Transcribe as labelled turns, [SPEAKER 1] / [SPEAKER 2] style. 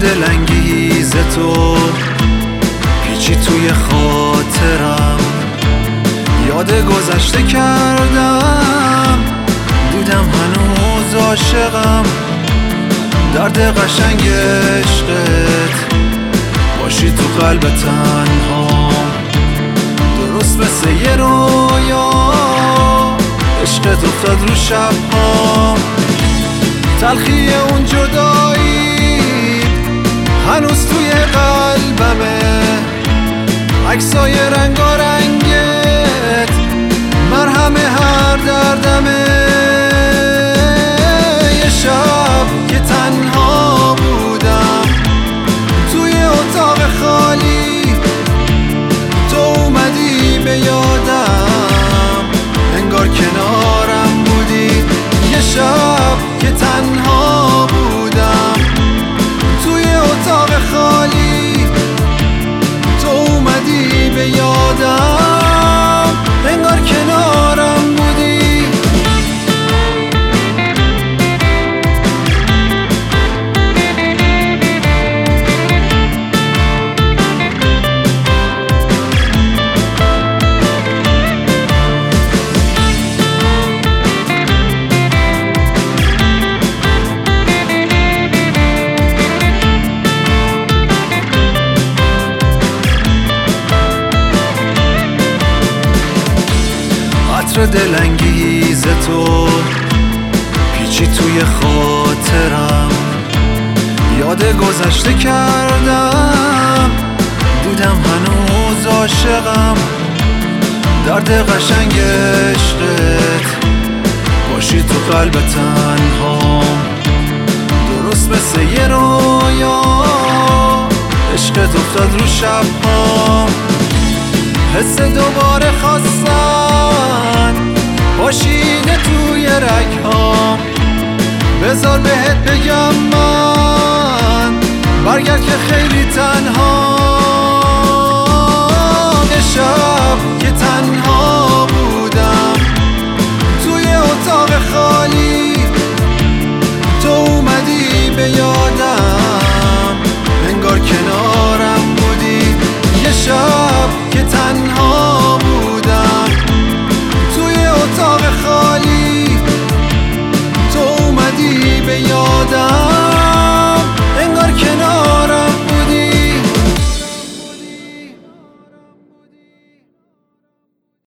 [SPEAKER 1] دلانگیز تو پیچی توی خاطرم، یاد گذشته کردم، دیدم هنوز عاشقم. درد قشنگ عشقت باشی تو قلب تنهام، درست مثل یه رویا عشقت افتاد رو شبهام. تلخی اون جدایی هنوز توی قلبمه، عکسای رنگارنگت مرهم هر دردمه. یه شب که تنها بودم توی اتاق خالی، تو اومدی به یادم، انگار کنارم بودی. یه شب که تنها بودم توی اتاق خالی، تو اومدی به یادم، انگار کنارم بودی. عطر دلانگیز تو پیچی توی خاطرم، یاد گذشته کردم، دیدم هنوز عاشقم. درد قشنگ عشقت باشی تو قلب تنهام، درست مثل یه رویا عشقت افتاد رو شبهام. حس دوباره خواستن باشیده توی رگهام، بذار بهت بگم من برگرد که خیلی تنهام. یه شب